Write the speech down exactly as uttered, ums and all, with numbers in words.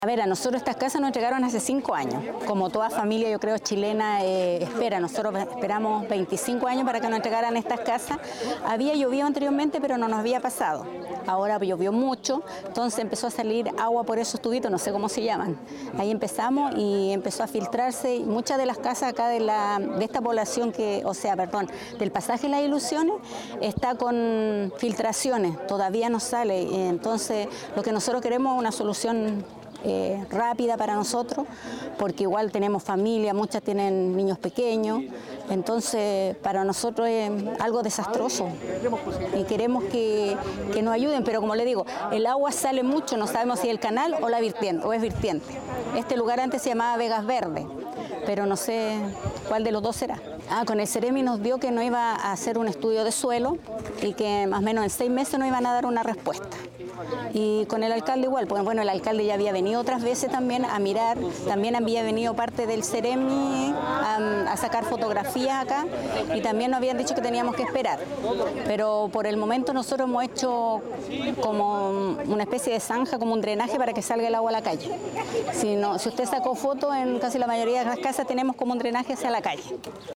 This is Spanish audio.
A ver, a nosotros estas casas nos entregaron hace cinco años. Como toda familia, yo creo, chilena eh, espera. Nosotros esperamos veinticinco años para que nos entregaran estas casas. Había llovido anteriormente, pero no nos había pasado. Ahora llovió mucho, entonces empezó a salir agua por esos tubitos, no sé cómo se llaman. Ahí empezamos y empezó a filtrarse. Y muchas de las casas acá de, la, de esta población, que, o sea, perdón, del pasaje Las Ilusiones, está con filtraciones, todavía no sale. Entonces, lo que nosotros queremos es una solución Eh, rápida para nosotros, porque igual tenemos familia, muchas tienen niños pequeños, entonces para nosotros es algo desastroso y queremos que, que nos ayuden, pero como le digo, el agua sale mucho, no sabemos si es el canal o, la virtiente, o es virtiente. Este lugar antes se llamaba Vegas Verde, pero no sé cuál de los dos será. Ah, con el Ceremi nos dio que no iba a hacer un estudio de suelo y que más o menos en seis meses nos iban a dar una respuesta. Y con el alcalde igual, porque bueno, el alcalde ya había venido otras veces también a mirar, también había venido parte del Ceremi a, a sacar fotografías acá y también nos habían dicho que teníamos que esperar. Pero por el momento nosotros hemos hecho como una especie de zanja, como un drenaje para que salga el agua a la calle. Si, no, si usted sacó fotos, en casi la mayoría de las casas tenemos como un drenaje hacia la calle.